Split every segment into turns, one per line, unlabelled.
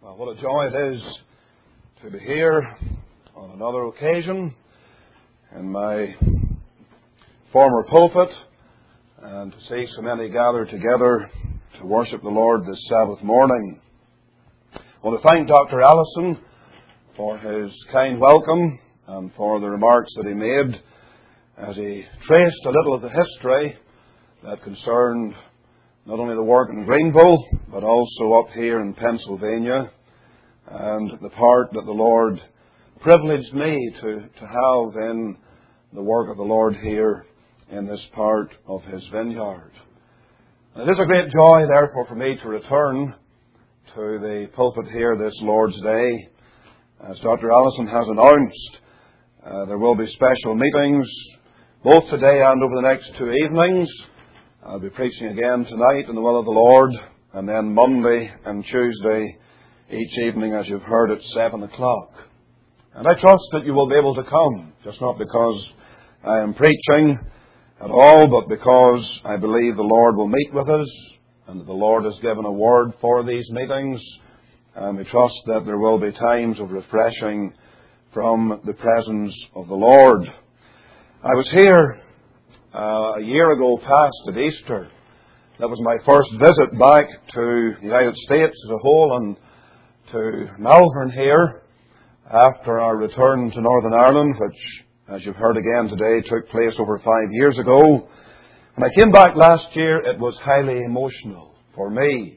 Well, what a joy it is to be here on another occasion in my former pulpit and to see so many gathered together to worship the Lord this Sabbath morning. I want to thank Dr. Allison for his kind welcome and for the remarks that he made as he traced a little of the history that concerned not only the work in Greenville, but also up here in Pennsylvania, and the part that the Lord privileged me to have in the work of the Lord here in this part of His vineyard. It is a great joy, therefore, for me to return to the pulpit here this Lord's Day. As Dr. Allison has announced, there will be special meetings both today and over the next 2 evenings. I'll be preaching again tonight in the will of the Lord, and then Monday and Tuesday each evening, as you've heard, at 7 o'clock. And I trust that you will be able to come, just not because I am preaching at all, but because I believe the Lord will meet with us, and that the Lord has given a word for these meetings, and we trust that there will be times of refreshing from the presence of the Lord. I was here a year ago past at Easter. That was my first visit back to the United States as a whole and to Malvern here after our return to Northern Ireland, which, as you've heard again today, took place over 5 years ago. When I came back last year, it was highly emotional for me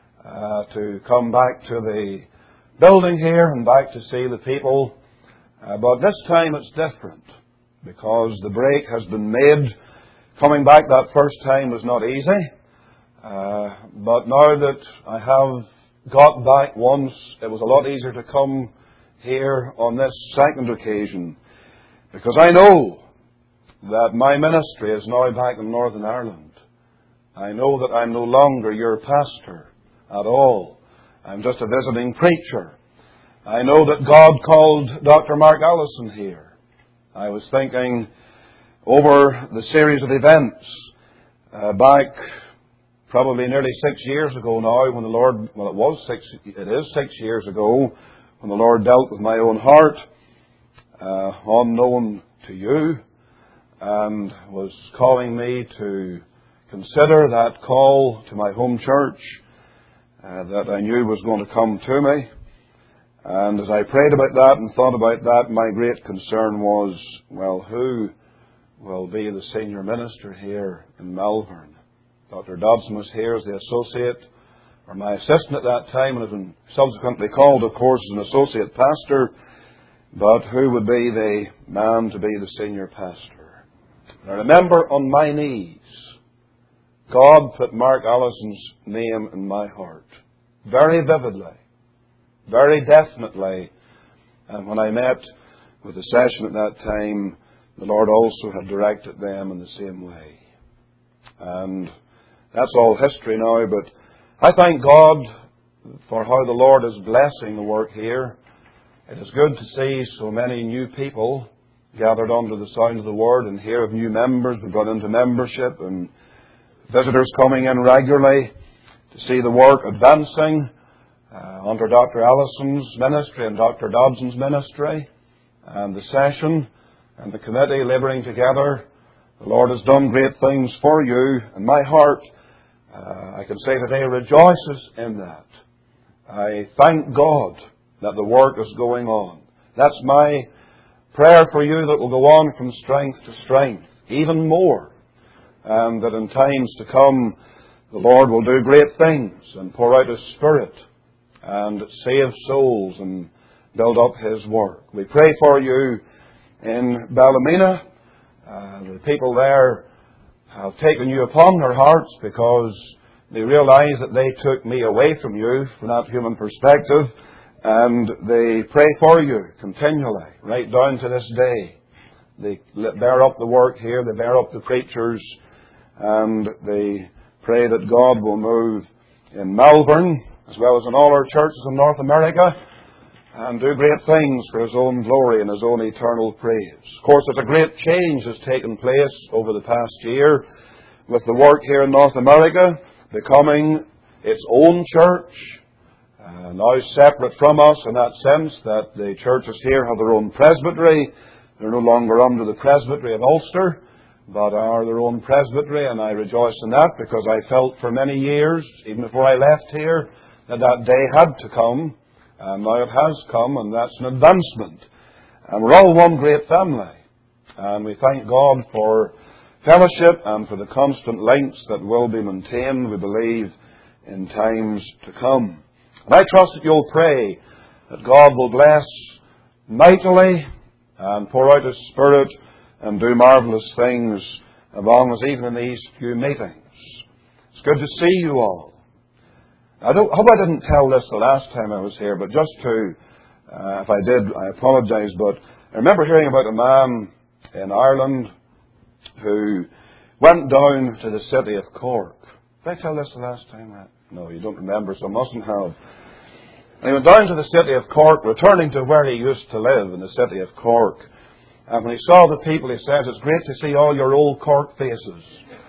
to come back to the building here and back to see the people. But this time it's different, because the break has been made. Coming back that first time was not easy. But now that I have got back once, it was a lot easier to come here on this second occasion, because I know that my ministry is now back in Northern Ireland. I know that I'm no longer your pastor at all. I'm just a visiting preacher. I know that God called Dr. Mark Allison here. I was thinking over the series of events back probably nearly 6 years ago now, when the Lord, it is 6 years ago, when the Lord dealt with my own heart, unknown to you, and was calling me to consider that call to my home church that I knew was going to come to me. And as I prayed about that and thought about that, my great concern was, well, who will be the senior minister here in Malvern? Dr. Dodson was here as the associate, or my assistant at that time, and has been subsequently called, of course, as an associate pastor. But who would be the man to be the senior pastor? And I remember on my knees, God put Mark Allison's name in my heart, very vividly, very definitely. And when I met with the session at that time, the Lord also had directed them in the same way. And that's all history now, but I thank God for how the Lord is blessing the work here. It is good to see so many new people gathered under the sound of the Word, and hear of new members we brought into membership, and visitors coming in regularly to see the work advancing under Dr. Allison's ministry and Dr. Dodson's ministry, and the session and the committee labouring together. The Lord has done great things for you, and my heart, I can say today, rejoices in that. I thank God that the work is going on. That's my prayer for you, that will go on from strength to strength, even more, and that in times to come the Lord will do great things and pour out His Spirit and save souls and build up His work. We pray for you in Ballymena. The people there have taken you upon their hearts, because they realize that they took me away from you from that human perspective, and they pray for you continually, right down to this day. They bear up the work here, they bear up the preachers, and they pray that God will move in Malvern, as well as in all our churches in North America, and do great things for His own glory and His own eternal praise. Of course, there's a great change that's taken place over the past year with the work here in North America becoming its own church, now separate from us in that sense that the churches here have their own presbytery. They're no longer under the presbytery of Ulster, but are their own presbytery, and I rejoice in that because I felt for many years, even before I left here, that that day had to come, and now it has come, and that's an advancement. And we're all one great family, and we thank God for fellowship and for the constant links that will be maintained, we believe, in times to come. And I trust that you'll pray that God will bless mightily and pour out His Spirit and do marvellous things among us, even in these few meetings. It's good to see you all. I hope I didn't tell this the last time I was here, but just to, if I did, I apologise, but I remember hearing about a man in Ireland who went down to the city of Cork. Did I tell this the last time? No, you don't remember, so I mustn't have. And he went down to the city of Cork, returning to where he used to live in the city of Cork. And when he saw the people, he said, "It's great to see all your old Cork faces."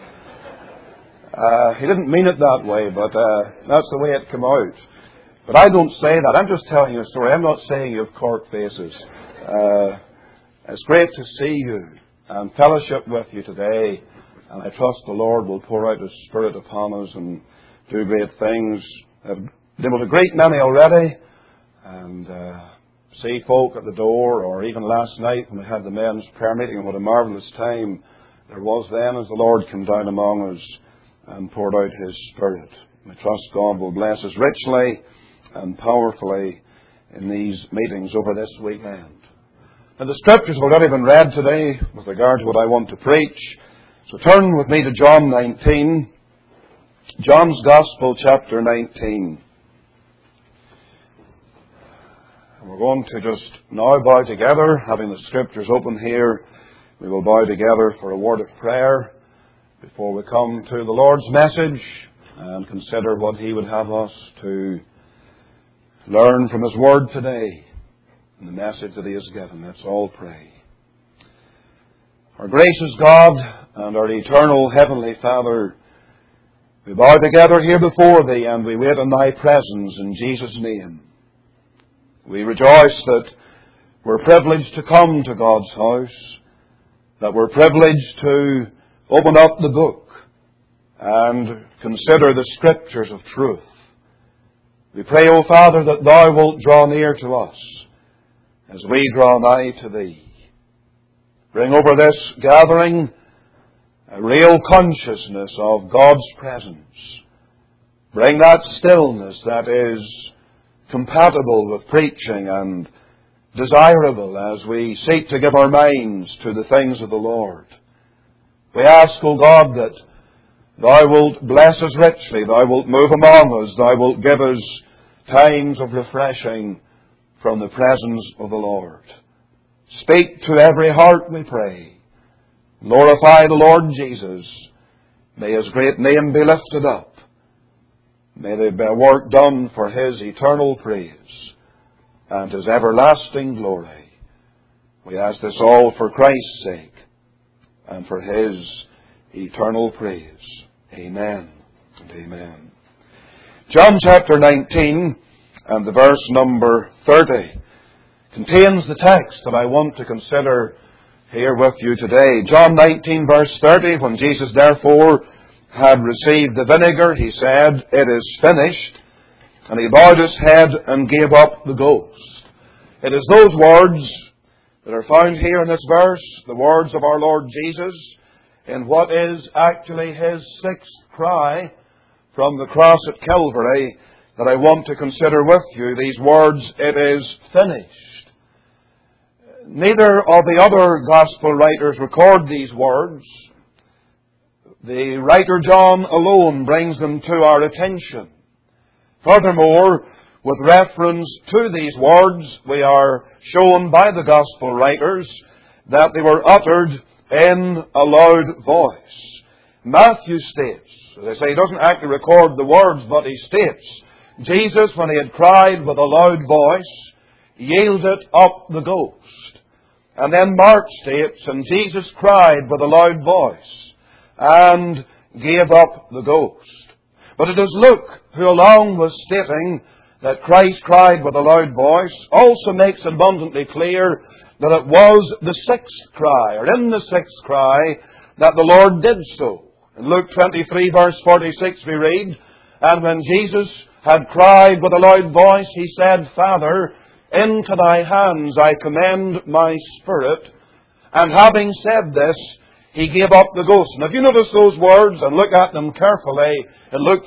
He didn't mean it that way, but that's the way it came out. But I don't say that. I'm just telling you a story. I'm not saying you have Cork faces. It's great to see you and fellowship with you today. And I trust the Lord will pour out His Spirit upon us and do great things. I've been able to greet many already and see folk at the door, or even last night when we had the men's prayer meeting, and what a marvellous time there was then as the Lord came down among us and poured out His Spirit. I trust God will bless us richly and powerfully in these meetings over this weekend. And the Scriptures have already been read today with regard to what I want to preach. So turn with me to John 19. John's Gospel, chapter 19. And we're going to just now bow together, having the Scriptures open here. We will bow together for a word of prayer before we come to the Lord's message and consider what He would have us to learn from His Word today and the message that He has given. Let's all pray. Our gracious God and our eternal Heavenly Father, we bow together here before Thee and we wait in Thy presence in Jesus' name. We rejoice that we're privileged to come to God's house, that we're privileged to open up the book and consider the Scriptures of truth. We pray, O Father, that Thou wilt draw near to us as we draw nigh to Thee. Bring over this gathering a real consciousness of God's presence. Bring that stillness that is compatible with preaching and desirable as we seek to give our minds to the things of the Lord. We ask, O God, that Thou wilt bless us richly, Thou wilt move among us, Thou wilt give us times of refreshing from the presence of the Lord. Speak to every heart, we pray. Glorify the Lord Jesus. May His great name be lifted up. May there be a work done for His eternal praise and His everlasting glory. We ask this all for Christ's sake and for His eternal praise. Amen and amen. John chapter 19 and the verse number 30 contains the text that I want to consider here with you today. John 19 verse 30, when Jesus therefore had received the vinegar, He said, "It is finished," and He bowed His head and gave up the ghost. It is those words that are found here in this verse, the words of our Lord Jesus, in what is actually His sixth cry from the cross at Calvary, that I want to consider with you. These words, "It is finished." Neither of the other Gospel writers record these words. The writer John alone brings them to our attention. Furthermore, with reference to these words, we are shown by the Gospel writers that they were uttered in a loud voice. Matthew states, as I say, he doesn't actually record the words, but he states, Jesus, when He had cried with a loud voice, yielded up the ghost. And then Mark states, and Jesus cried with a loud voice and gave up the ghost. But it is Luke who, along with stating that Christ cried with a loud voice also makes abundantly clear that it was the sixth cry, or in the sixth cry, that the Lord did so. In Luke 23 verse 46 we read, "And when Jesus had cried with a loud voice, He said, Father, into Thy hands I commend my spirit. And having said this, He gave up the ghost." And if you notice those words and look at them carefully in Luke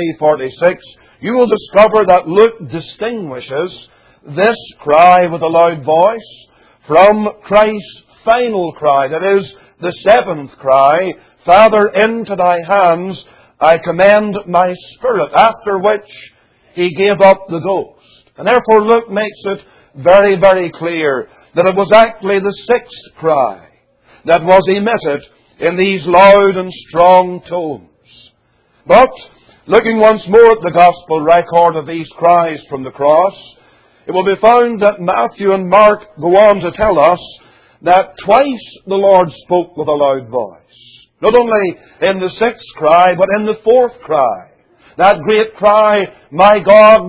23:46, you will discover that Luke distinguishes this cry with a loud voice from Christ's final cry. That is, the seventh cry, "Father, into Thy hands I commend my spirit," after which He gave up the ghost. And therefore Luke makes it very, very clear that it was actually the sixth cry that was emitted in these loud and strong tones. But, looking once more at the Gospel record of these cries from the cross, it will be found that Matthew and Mark go on to tell us that twice the Lord spoke with a loud voice. Not only in the sixth cry, but in the fourth cry. That great cry, my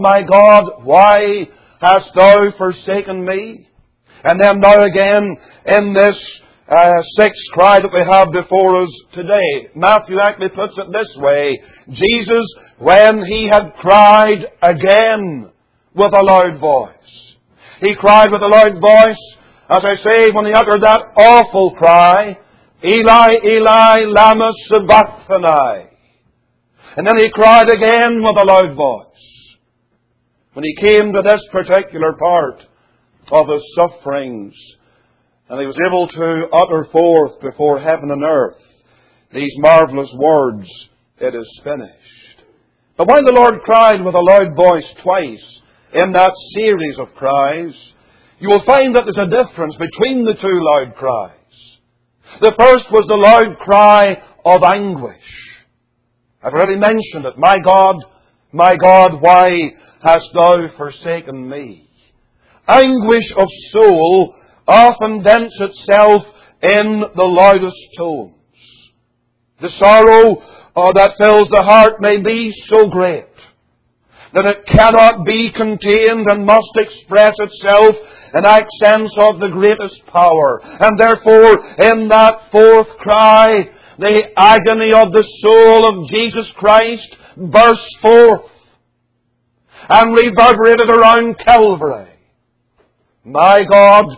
God, why hast Thou forsaken me?" And then now again in this sixth cry that we have before us today. Matthew actually puts it this way: Jesus, when He had cried again with a loud voice. He cried with a loud voice, as I say, when He uttered that awful cry, "Eli, Eli, lama sabachthani." And then He cried again with a loud voice when He came to this particular part of His sufferings, and He was able to utter forth before heaven and earth these marvelous words, "It is finished." But when the Lord cried with a loud voice twice in that series of cries, you will find that there's a difference between the two loud cries. The first was the loud cry of anguish. I've already mentioned it. My God, why hast Thou forsaken me?" Anguish of soul often vents itself in the loudest tones. The sorrow that fills the heart may be so great that it cannot be contained and must express itself in accents of the greatest power. And therefore, in that fourth cry, the agony of the soul of Jesus Christ burst forth and reverberated around Calvary. My God,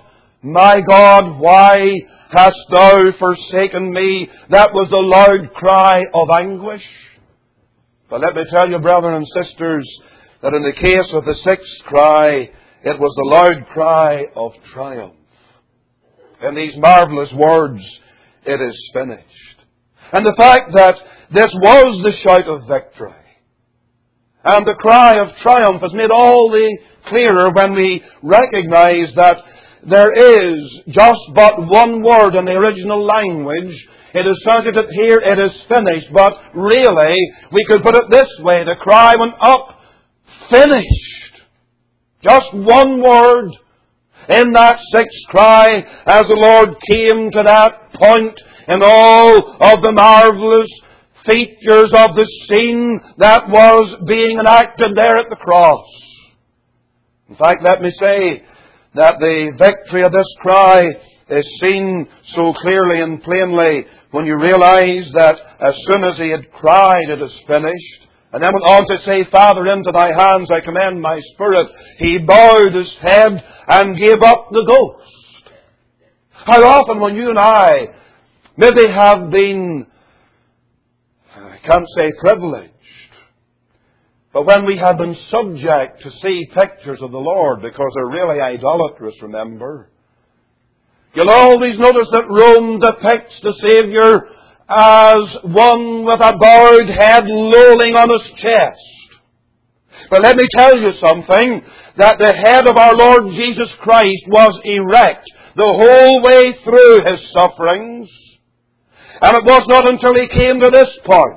why hast Thou forsaken me?" That was the loud cry of anguish. But let me tell you, brethren and sisters, that in the case of the sixth cry, it was the loud cry of triumph. In these marvelous words, "It is finished." And the fact that this was the shout of victory and the cry of triumph is made all the clearer when we recognize that there is just but one word in the original language. It is translated here, "It is finished," but really, we could put it this way: the cry went up, "Finished." Just one word in that sixth cry as the Lord came to that point in all of the marvelous features of the scene that was being enacted there at the cross. In fact, let me say that the victory of this cry is seen so clearly and plainly when you realize that as soon as He had cried, "It is finished," and then went on to say, "Father, into Thy hands I commend my spirit," He bowed His head and gave up the ghost. How often when you and I maybe have been, I can't say privileged, but when we have been subject to see pictures of the Lord, because they're really idolatrous, remember, you'll always notice that Rome depicts the Saviour as one with a bowed head lolling on His chest. But let me tell you something, that the head of our Lord Jesus Christ was erect the whole way through His sufferings. And it was not until He came to this point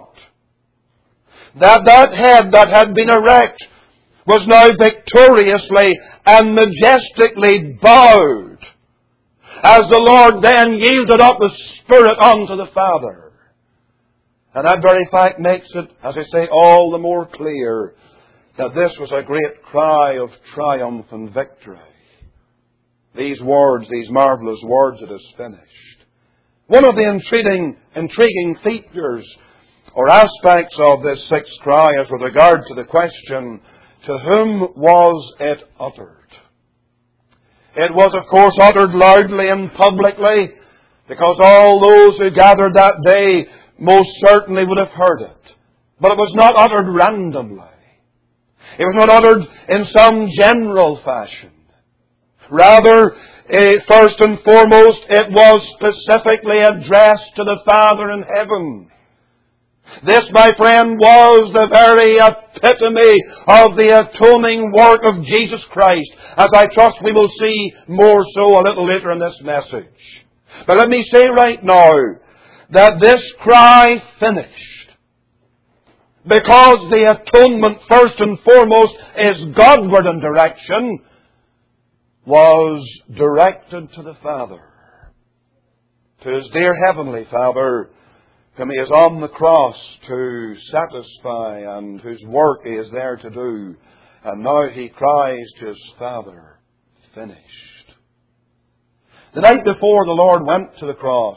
that head that had been erect was now victoriously and majestically bowed, as the Lord then yielded up His Spirit unto the Father. And that very fact makes it, as I say, all the more clear that this was a great cry of triumph and victory. These words, these marvelous words, it is finished. One of the intriguing features or aspects of this sixth cry is with regard to the question, to whom was it uttered? It was, of course, uttered loudly and publicly, because all those who gathered that day most certainly would have heard it. But it was not uttered randomly. It was not uttered in some general fashion. Rather, first and foremost, it was specifically addressed to the Father in heaven. This, my friend, was the very epitome of the atoning work of Jesus Christ, as I trust we will see more so a little later in this message. But let me say right now that this cry finished, because the atonement, first and foremost, is Godward in direction, was directed to the Father, to His dear Heavenly Father, whom He is on the cross to satisfy and whose work He is there to do. And now He cries to His Father, finished. The night before the Lord went to the cross,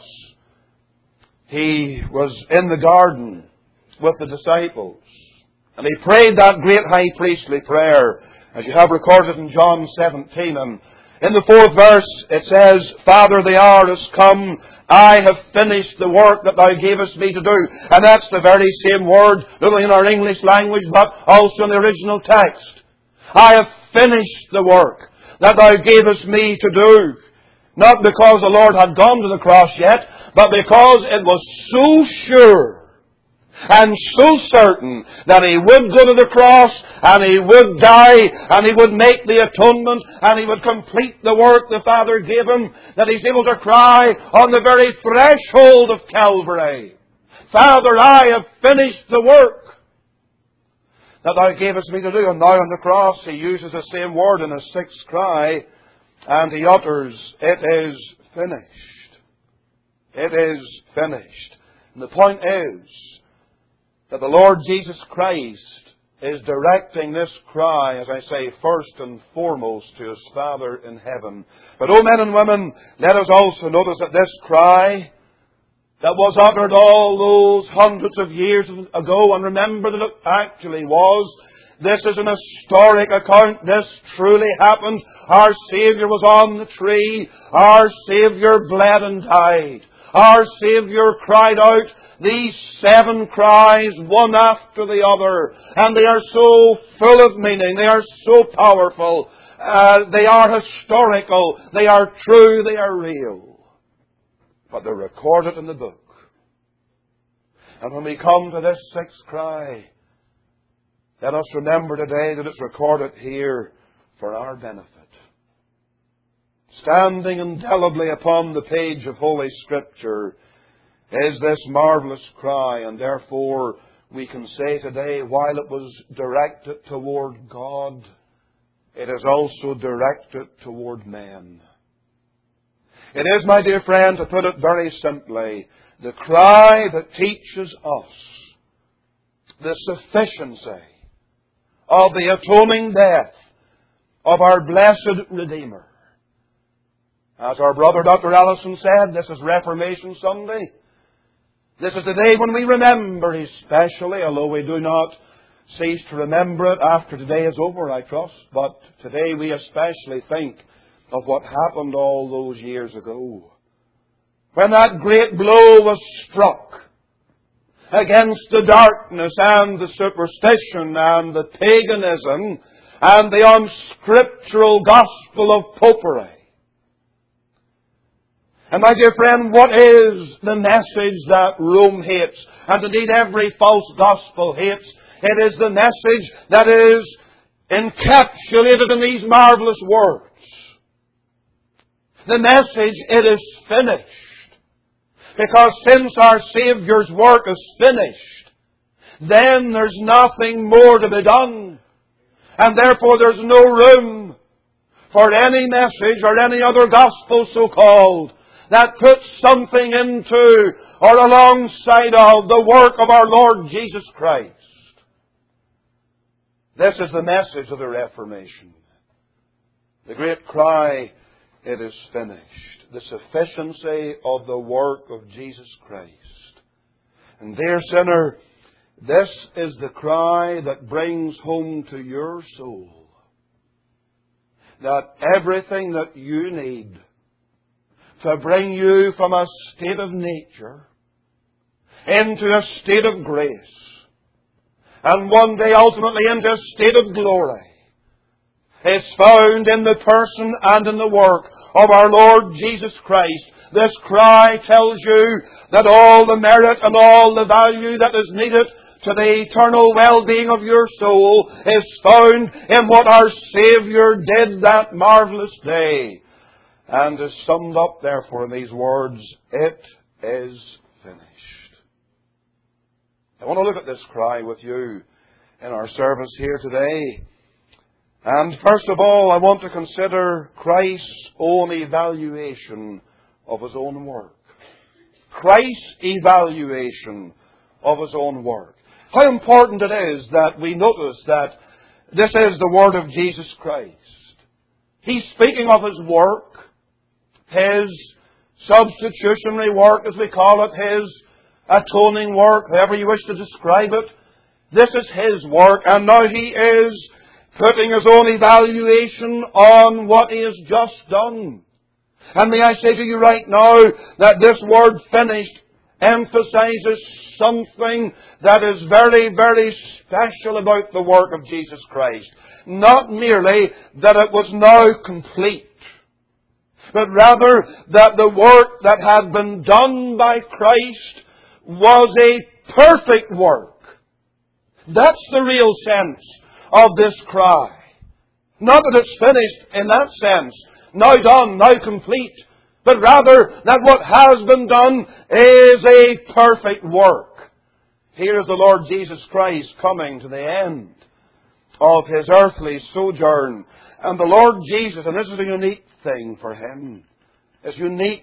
He was in the garden with the disciples. And He prayed that great high priestly prayer, as you have recorded in John 17. And in the 4th verse it says, Father, the hour has come. I have finished the work that Thou gavest me to do. And that's the very same word, not only in our English language, but also in the original text. I have finished the work that Thou gavest me to do. Not because the Lord had gone to the cross yet, but because it was so sure and so certain that He would go to the cross, and He would die, and He would make the atonement, and He would complete the work the Father gave Him, that He's able to cry on the very threshold of Calvary, Father, I have finished the work that Thou gavest me to do. And now on the cross He uses the same word in His sixth cry, and He utters, it is finished. It is finished. And the point is that the Lord Jesus Christ is directing this cry, as I say, first and foremost to His Father in heaven. But, oh men and women, let us also notice that this cry that was uttered all those hundreds of years ago, and remember that it actually was, this is an historic account. This truly happened. Our Saviour was on the tree. Our Saviour bled and died. Our Saviour cried out these 7 cries, one after the other. And they are so full of meaning. They are so powerful. They are historical. They are true. They are real. But they're recorded in the book. And when we come to this sixth cry, let us remember today that it's recorded here for our benefit. Standing indelibly upon the page of Holy Scripture is this marvelous cry, and therefore we can say today, while it was directed toward God, it is also directed toward men. It is, my dear friend, to put it very simply, the cry that teaches us the sufficiency of the atoning death of our blessed Redeemer. As our brother Dr. Allison said, this is Reformation Sunday. This is the day when we remember especially, although we do not cease to remember it after today is over, I trust. But today we especially think of what happened all those years ago, when that great blow was struck against the darkness and the superstition and the paganism and the unscriptural gospel of popery. And my dear friend, what is the message that Rome hates, and indeed every false gospel hates? It is the message that is encapsulated in these marvelous words. The message, it is finished. Because since our Saviour's work is finished, then there's nothing more to be done. And therefore there's no room for any message or any other gospel so-called that puts something into or alongside of the work of our Lord Jesus Christ. This is the message of the Reformation. The great cry, it is finished. The sufficiency of the work of Jesus Christ. And dear sinner, this is the cry that brings home to your soul that everything that you need to bring you from a state of nature into a state of grace, and one day ultimately into a state of glory, is found in the person and in the work of our Lord Jesus Christ. This cry tells you that all the merit and all the value that is needed to the eternal well-being of your soul is found in what our Saviour did that marvellous day, and is summed up therefore in these words, it is finished. I want to look at this cry with you in our service here today. And first of all, I want to consider Christ's own evaluation of His own work. Christ's evaluation of His own work. How important it is that we notice that this is the Word of Jesus Christ. He's speaking of His work, His substitutionary work, as we call it, His atoning work, however you wish to describe it. This is His work, and now He is putting His own evaluation on what He has just done. And may I say to you right now that this word finished emphasizes something that is very, very special about the work of Jesus Christ. Not merely that it was now complete, but rather that the work that had been done by Christ was a perfect work. That's the real sense of this cry. Not that it's finished in that sense, now done, now complete, but rather that what has been done is a perfect work. Here is the Lord Jesus Christ coming to the end of His earthly sojourn. And the Lord Jesus, and this is a unique thing for Him, it's unique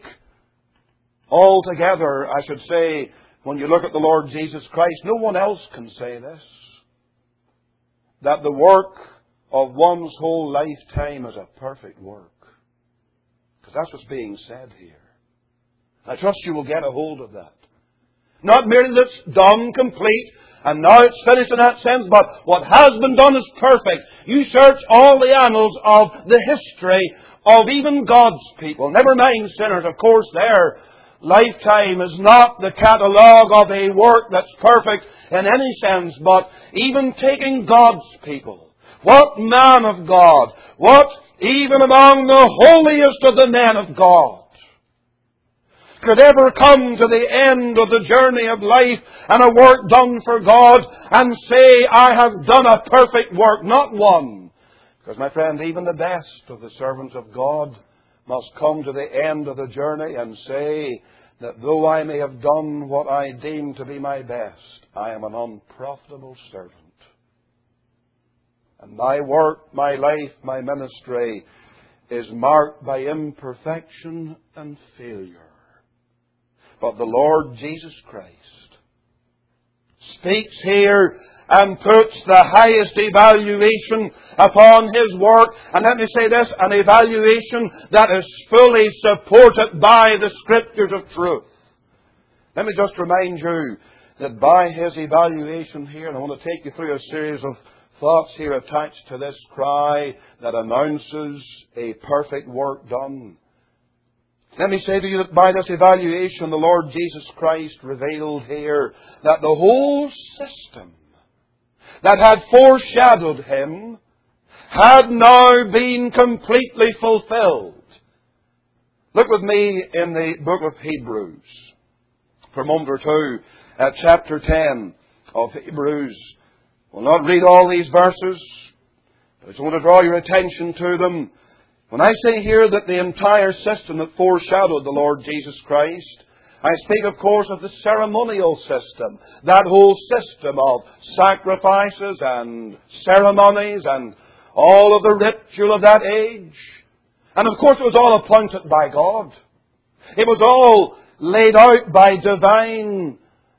altogether, I should say, when you look at the Lord Jesus Christ. No one else can say this, that the work of one's whole lifetime is a perfect work. Because that's what's being said here. I trust you will get a hold of that. Not merely that it's done, complete, and now it's finished in that sense, but what has been done is perfect. You search all the annals of the history of even God's people. Never mind sinners, of course, their lifetime is not the catalogue of a work that's perfect in any sense, but even taking God's people. What man of God, what even among the holiest of the men of God, could ever come to the end of the journey of life and a work done for God and say, I have done a perfect work? Not one. Because, my friend, even the best of the servants of God must come to the end of the journey and say that though I may have done what I deem to be my best, I am an unprofitable servant. And my work, my life, my ministry is marked by imperfection and failure. But the Lord Jesus Christ speaks here and puts the highest evaluation upon His work. And let me say this, an evaluation that is fully supported by the Scriptures of truth. Let me just remind you that by His evaluation here, and I want to take you through a series of thoughts here attached to this cry that announces a perfect work done. Let me say to you that by this evaluation, the Lord Jesus Christ revealed here that the whole system that had foreshadowed Him had now been completely fulfilled. Look with me in the book of Hebrews for a moment or two at chapter 10 of Hebrews. We'll not read all these verses, but I just want to draw your attention to them. When I say here that the entire system that foreshadowed the Lord Jesus Christ, I speak, of course, of the ceremonial system. That whole system of sacrifices and ceremonies and all of the ritual of that age. And, of course, it was all appointed by God. It was all laid out by divine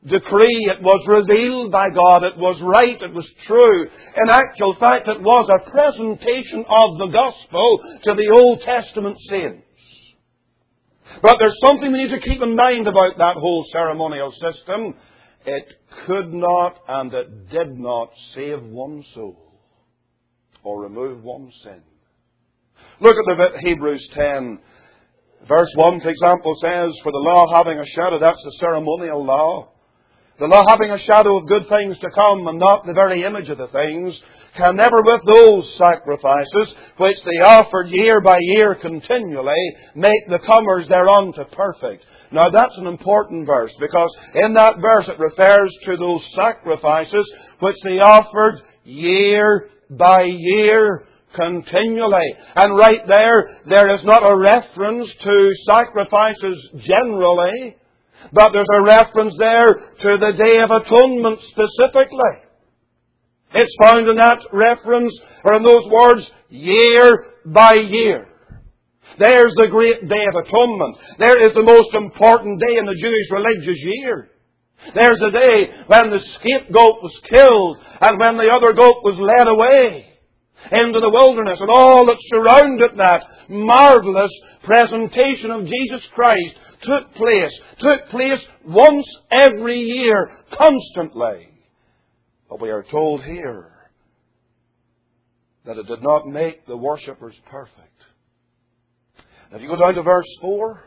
decree. It was revealed by God. It was right. It was true. In actual fact, it was a presentation of the gospel to the Old Testament saints. But there's something we need to keep in mind about that whole ceremonial system. It could not and it did not save one soul or remove one sin. Look at the Hebrews 10. Verse 1, for example, says, "For the law having a shadow," that's the ceremonial law, "the law having a shadow of good things to come, and not the very image of the things, can never with those sacrifices, which they offered year by year continually, make the comers thereunto perfect." Now that's an important verse, because in that verse it refers to those sacrifices which they offered year by year continually. And right there is not a reference to sacrifices generally, but there's a reference there to the Day of Atonement specifically. It's found in that reference, or in those words, year by year. There's the great Day of Atonement. There is the most important day in the Jewish religious year. There's the day when the scapegoat was killed and when the other goat was led away into the wilderness, and all that surrounded that marvelous presentation of Jesus Christ took place once every year, constantly. But we are told here that it did not make the worshippers perfect. If you go down to verse 4,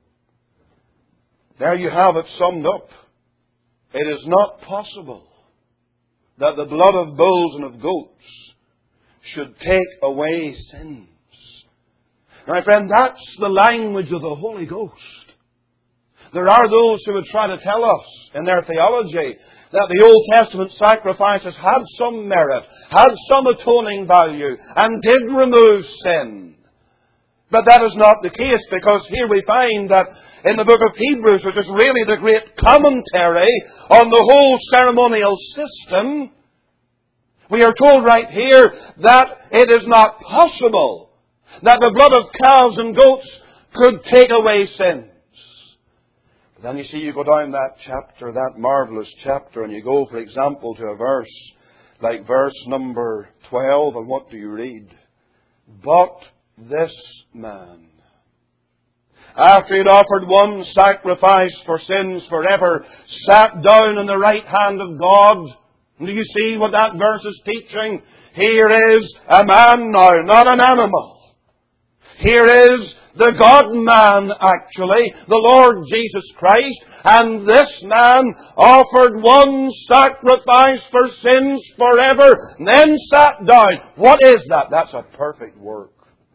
there you have it summed up. It is not possible that the blood of bulls and of goats should take away sins. My friend, that's the language of the Holy Ghost. There are those who would try to tell us in their theology that the Old Testament sacrifices had some merit, had some atoning value, and did remove sin. But that is not the case, because here we find that in the book of Hebrews, which is really the great commentary on the whole ceremonial system, we are told right here that it is not possible that the blood of calves and goats could take away sins. But then you see, you go down that chapter, that marvelous chapter, and you go, for example, to a verse like verse number 12, and what do you read? "But this man, after he had offered one sacrifice for sins forever, sat down on the right hand of God." And do you see what that verse is teaching? Here is a man now, not an animal. Here is the God-man, actually, the Lord Jesus Christ. And this man offered one sacrifice for sins forever, and then sat down. What is that? That's a perfect work.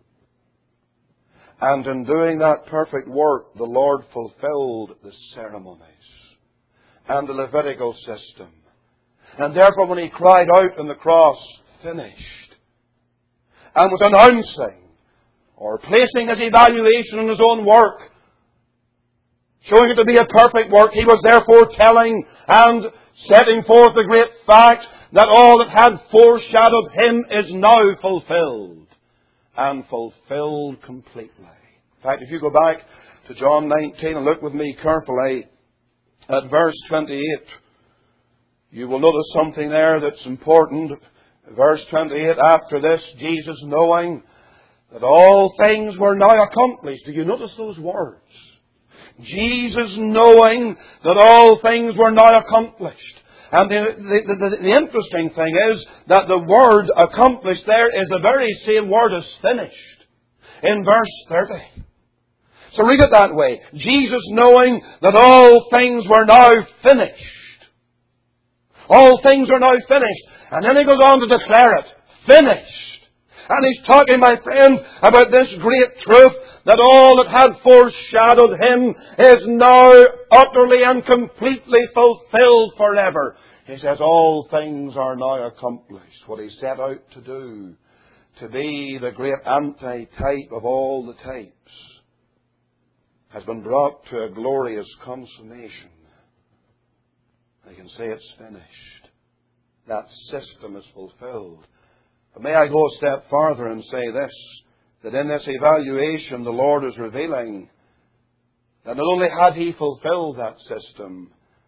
And in doing that perfect work, the Lord fulfilled the ceremonies and the Levitical system. And therefore, when He cried out on the cross, "Finished," and was announcing or placing His evaluation on His own work, showing it to be a perfect work, He was therefore telling and setting forth the great fact that all that had foreshadowed Him is now fulfilled, and fulfilled completely. In fact, if you go back to John 19 and look with me carefully at verse 28, you will notice something there that's important. Verse 28, "After this, Jesus, knowing that all things were now accomplished." Do you notice those words? Jesus, knowing that all things were now accomplished. And the interesting thing is that the word accomplished there is the very same word as finished in verse 30. So read it that way. Jesus, knowing that all things were now finished. All things are now finished. And then He goes on to declare it. Finished. And He's talking, my friend, about this great truth that all that had foreshadowed Him is now utterly and completely fulfilled forever. He says all things are now accomplished. What He set out to do, to be the great anti-type of all the types, has been brought to a glorious consummation. I can say it's finished. That system is fulfilled. But may I go a step farther and say this, that in this evaluation the Lord is revealing that not only had He fulfilled that system,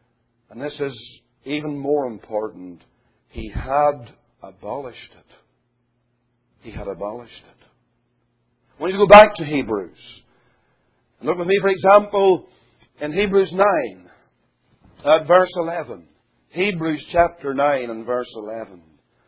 And this is even more important. He had abolished it. He had abolished it. I want you to go back to Hebrews. And look with me, for example, in Hebrews 9, at verse 11. Hebrews chapter 9 and verse 11.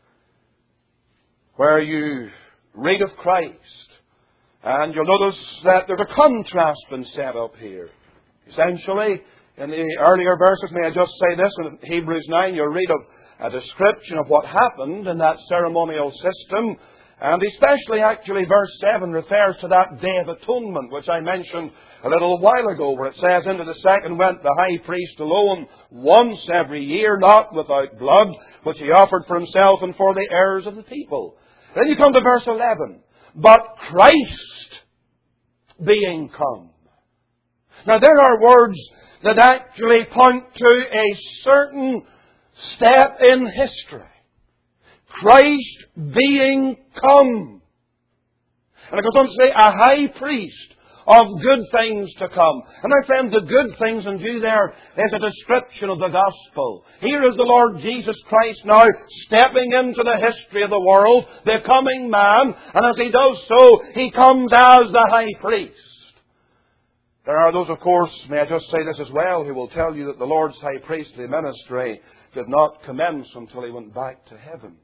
Where you read of Christ. And you'll notice that there's a contrast been set up here. Essentially, in the earlier verses, may I just say this, in Hebrews 9 you'll read of a description of what happened in that ceremonial system. And especially, actually, verse 7 refers to that Day of Atonement, which I mentioned a little while ago, where it says, "Into the second went the high priest alone, once every year, not without blood, which he offered for himself and for the errors of the people." Then you come to verse 11. "But Christ being come." Now, there are words that actually point to a certain step in history. Christ being come. And it goes on to say, a high priest of good things to come. And my friend, the good things in view there is a description of the gospel. Here is the Lord Jesus Christ now stepping into the history of the world, becoming man, and as He does so, He comes as the high priest. There are those, of course, may I just say this as well, who will tell you that the Lord's high priestly ministry did not commence until He went back to heaven.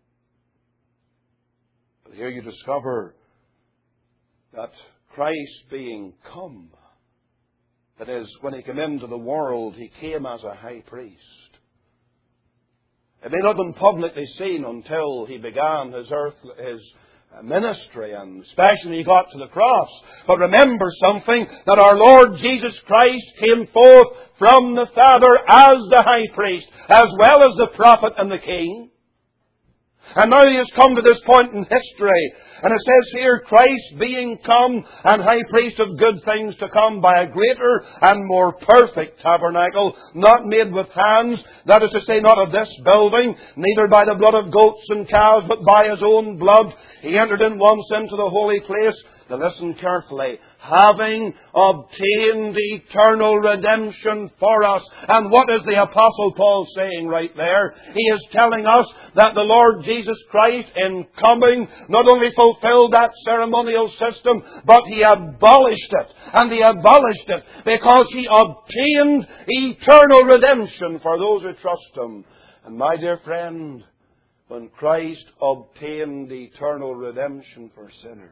But here you discover that Christ being come, that is, when He came into the world, He came as a high priest. It may not have been publicly seen until He began His ministry, and especially when He got to the cross. But remember something, that our Lord Jesus Christ came forth from the Father as the high priest, as well as the prophet and the king. And now He has come to this point in history. And it says here, Christ being come and high priest of good things to come by a greater and more perfect tabernacle, not made with hands, that is to say, not of this building, neither by the blood of goats and calves, but by His own blood. He entered in once into the holy place. Now listen carefully. Having obtained eternal redemption for us. And what is the Apostle Paul saying right there? He is telling us that the Lord Jesus Christ in coming not only fulfilled that ceremonial system, but He abolished it. And He abolished it because He obtained eternal redemption for those who trust Him. And my dear friend, when Christ obtained eternal redemption for sinners,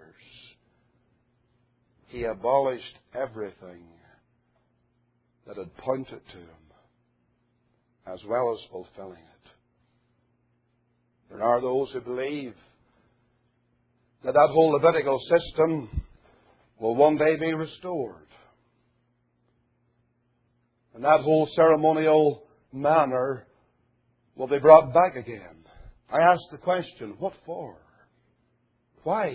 He abolished everything that had pointed to Him, as well as fulfilling it. There are those who believe that that whole Levitical system will one day be restored. And that whole ceremonial manner will be brought back again. I ask the question, what for? Why?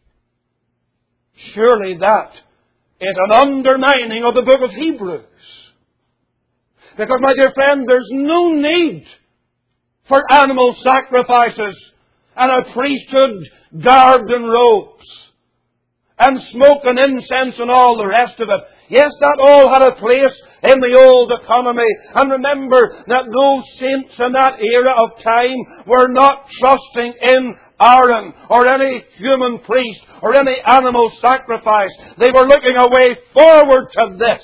Surely that is an undermining of the book of Hebrews. Because, my dear friend, there's no need for animal sacrifices and a priesthood garbed in robes and smoke and incense and all the rest of it. Yes, that all had a place in the old economy. And remember that those saints in that era of time were not trusting in Aaron or any human priest or any animal sacrifice. They were looking away forward to this.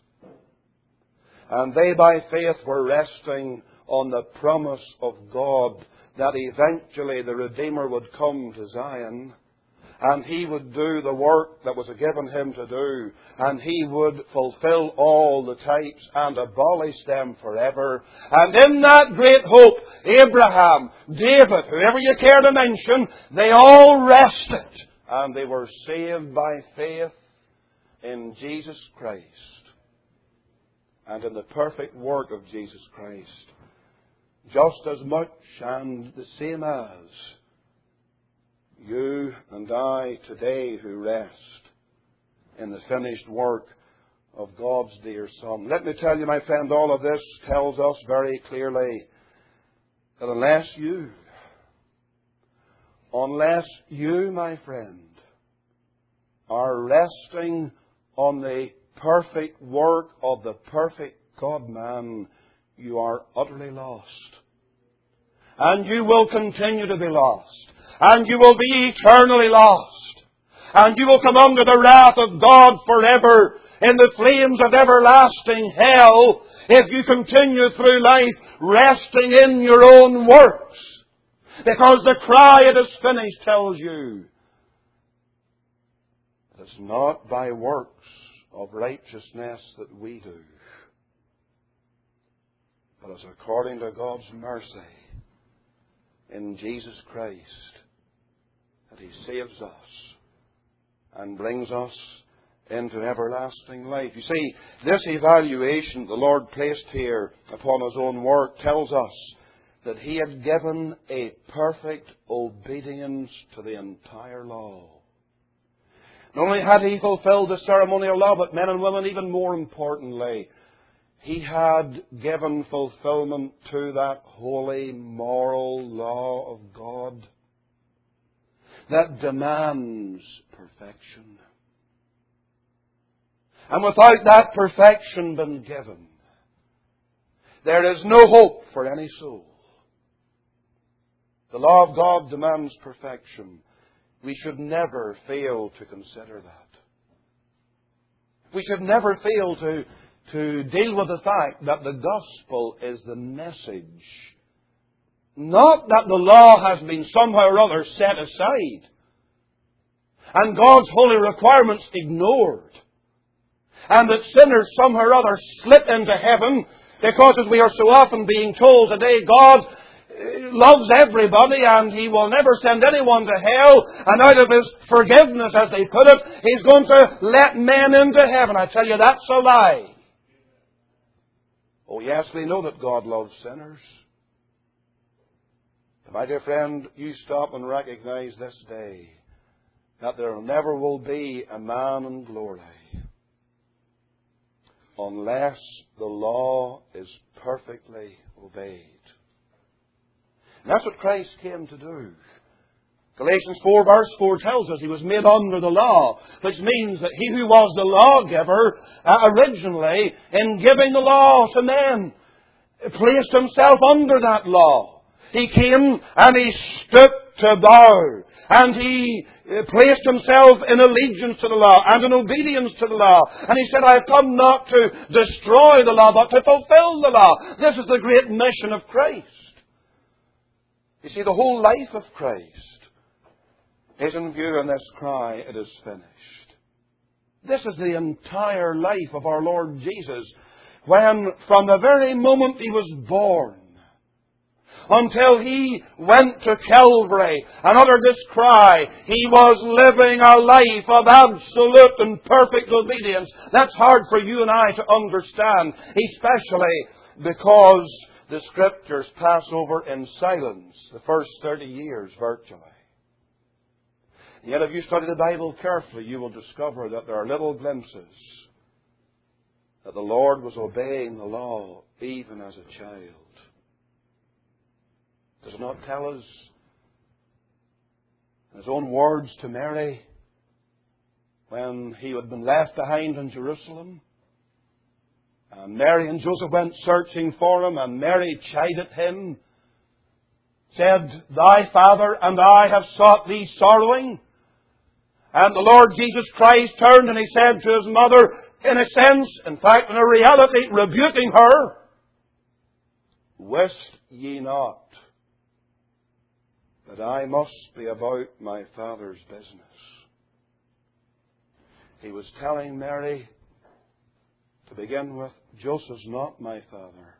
And they by faith were resting on the promise of God that eventually the Redeemer would come to Zion. And He would do the work that was given Him to do. And He would fulfill all the types and abolish them forever. And in that great hope, Abraham, David, whoever you care to mention, they all rested. And they were saved by faith in Jesus Christ. And in the perfect work of Jesus Christ. Just as much and the same as you and I today who rest in the finished work of God's dear Son. Let me tell you, my friend, all of this tells us very clearly that unless you, my friend, are resting on the perfect work of the perfect God-man, you are utterly lost. And you will continue to be lost. And you will be eternally lost. And you will come under the wrath of God forever in the flames of everlasting hell if you continue through life resting in your own works. Because the cry, "It is finished," tells you that it's not by works of righteousness that we do, but it's according to God's mercy in Jesus Christ that He saves us and brings us into everlasting life. You see, this evaluation the Lord placed here upon His own work tells us that He had given a perfect obedience to the entire law. Not only had He fulfilled the ceremonial law, but men and women, even more importantly, He had given fulfillment to that holy moral law of God that demands perfection. And without that perfection been given, there is no hope for any soul. The law of God demands perfection. We should never fail to consider that. We should never fail to deal with the fact that the gospel is the message. Not that the law has been somehow or other set aside and God's holy requirements ignored, and that sinners somehow or other slip into heaven because, as we are so often being told today, God loves everybody and He will never send anyone to hell, and out of His forgiveness, as they put it, He's going to let men into heaven. I tell you, that's a lie. Oh yes, we know that God loves sinners. But my dear friend, you stop and recognize this day that there never will be a man in glory unless the law is perfectly obeyed. And that's what Christ came to do. Galatians 4 verse 4 tells us He was made under the law, which means that He who was the lawgiver originally, in giving the law to men, placed Himself under that law. He came and He stooped to bow, and He placed Himself in allegiance to the law and in obedience to the law. And He said, "I have come not to destroy the law, but to fulfill the law." This is the great mission of Christ. You see, the whole life of Christ is in view in this cry, "It is finished." This is the entire life of our Lord Jesus, when from the very moment He was born until He went to Calvary and uttered this cry, He was living a life of absolute and perfect obedience. That's hard for you and I to understand, especially because the Scriptures pass over in silence the first 30 years virtually. Yet if you study the Bible carefully, you will discover that there are little glimpses that the Lord was obeying the law even as a child. Does it not tell us in His own words to Mary when He had been left behind in Jerusalem? And Mary and Joseph went searching for Him, and Mary chided Him, said, "Thy father and I have sought Thee sorrowing." And the Lord Jesus Christ turned and He said to His mother, in a sense, in fact, in a reality, rebuking her, "Wist ye not that I must be about my Father's business?" He was telling Mary, to begin with, Joseph's not my father.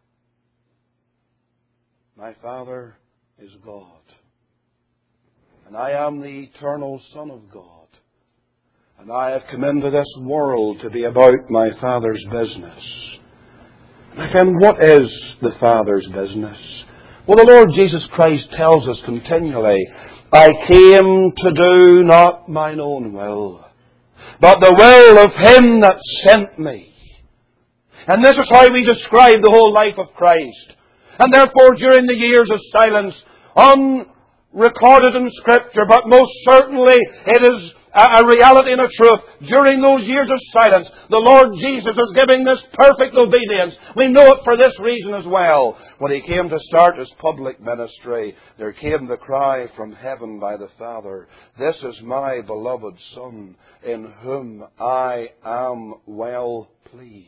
My Father is God. And I am the eternal Son of God. And I have come into this world to be about my Father's business. My friend, what is the Father's business? Well, the Lord Jesus Christ tells us continually, "I came to do not mine own will, but the will of Him that sent me." And this is how we describe the whole life of Christ. And therefore, during the years of silence, unrecorded in Scripture, but most certainly it is a reality and a truth. During those years of silence, the Lord Jesus was giving this perfect obedience. We know it for this reason as well. When He came to start His public ministry, there came the cry from heaven by the Father, "This is my beloved Son, in whom I am well pleased."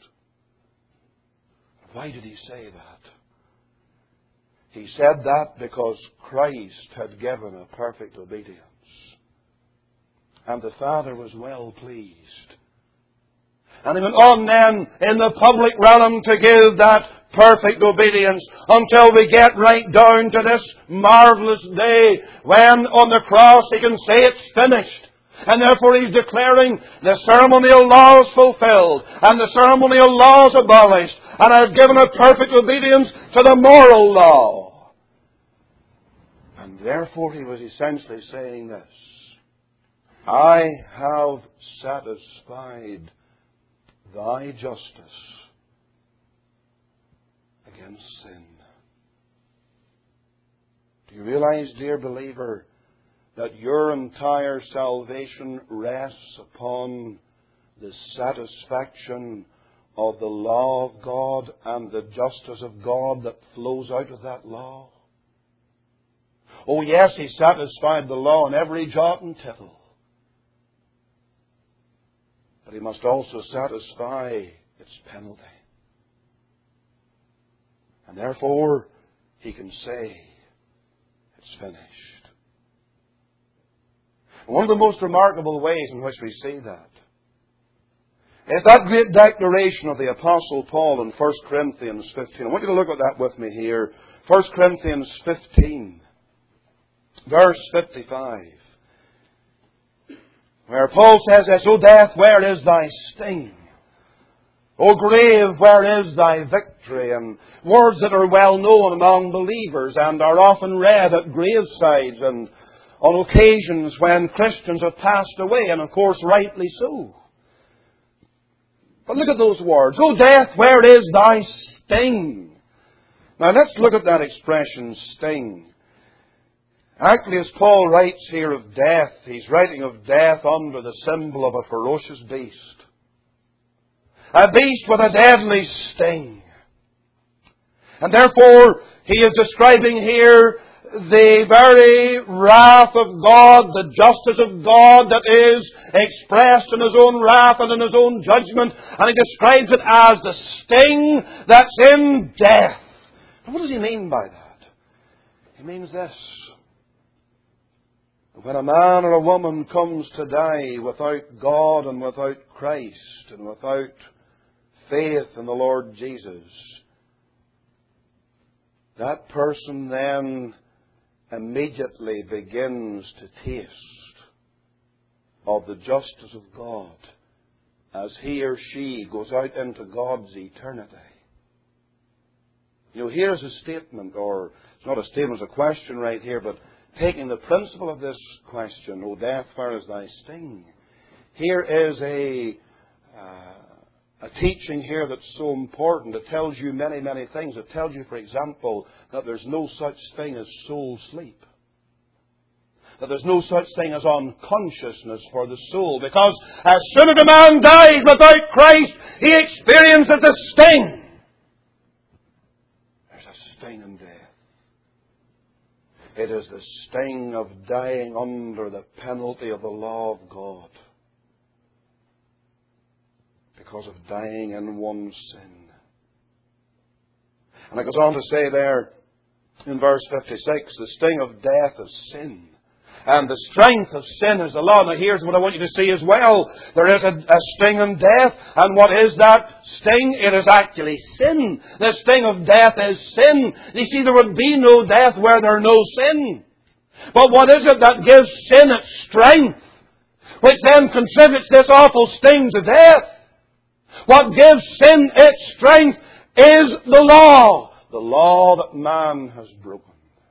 Why did He say that? He said that because Christ had given a perfect obedience. And the Father was well pleased. And He went on then in the public realm to give that perfect obedience until we get right down to this marvelous day when on the cross He can say it's finished. And therefore He's declaring the ceremonial laws fulfilled and the ceremonial laws abolished, and I've given a perfect obedience to the moral law. And therefore He was essentially saying this: I have satisfied thy justice against sin. Do you realize, dear believer, that your entire salvation rests upon the satisfaction of the law of God and the justice of God that flows out of that law? Oh yes, He satisfied the law in every jot and tittle. But He must also satisfy its penalty. And therefore, He can say, it's finished. One of the most remarkable ways in which we see that is that great declaration of the Apostle Paul in 1 Corinthians 15. I want you to look at that with me here. 1 Corinthians 15, verse 55. Where Paul says this, "O death, where is thy sting? O grave, where is thy victory?" And words that are well known among believers and are often read at gravesides and on occasions when Christians have passed away, and of course rightly so. But look at those words. "O death, where is thy sting?" Now let's look at that expression, sting. Actually, as Paul writes here of death, he's writing of death under the symbol of a ferocious beast. A beast with a deadly sting. And therefore, he is describing here the very wrath of God, the justice of God that is expressed in His own wrath and in His own judgment. And he describes it as the sting that's in death. And what does he mean by that? He means this: when a man or a woman comes to die without God and without Christ and without faith in the Lord Jesus, that person then immediately begins to taste of the justice of God as he or she goes out into God's eternity. You know, here's a statement, or it's not a statement, it's a question right here, but taking the principle of this question, "O death, where is thy sting?" Here is a teaching here that's so important. It tells you many, many things. It tells you, for example, that there's no such thing as soul sleep. That there's no such thing as unconsciousness for the soul. Because as soon as a man dies without Christ, he experiences a sting. There's a sting in death. It is the sting of dying under the penalty of the law of God. Because of dying in one's sin. And it goes on to say there in verse 56, the sting of death is sin. And the strength of sin is the law. Now here's what I want you to see as well. There is a sting in death. And what is that sting? It is actually sin. The sting of death is sin. You see, there would be no death where there is no sin. But what is it that gives sin its strength? Which then contributes this awful sting to death? What gives sin its strength is the law. The law that man has broken.